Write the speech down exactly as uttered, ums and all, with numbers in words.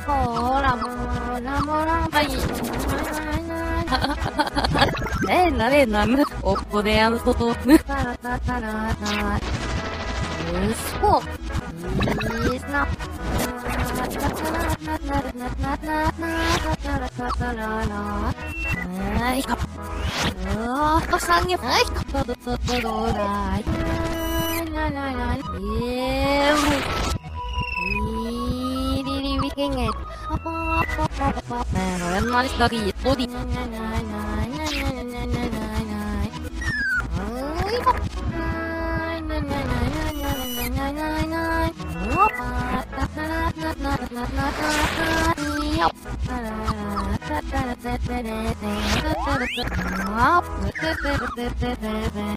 ほらもらもらはいえなれなむおこでやることむたらたたらたうそいいなはいかあーsangはいかどどどどだいなななえーリリリケンゲパパパパパパなななしたきボディななななななななななはいかなななななななななおぱたたらなななななよたらたたらててれてたたらたあぷてててててて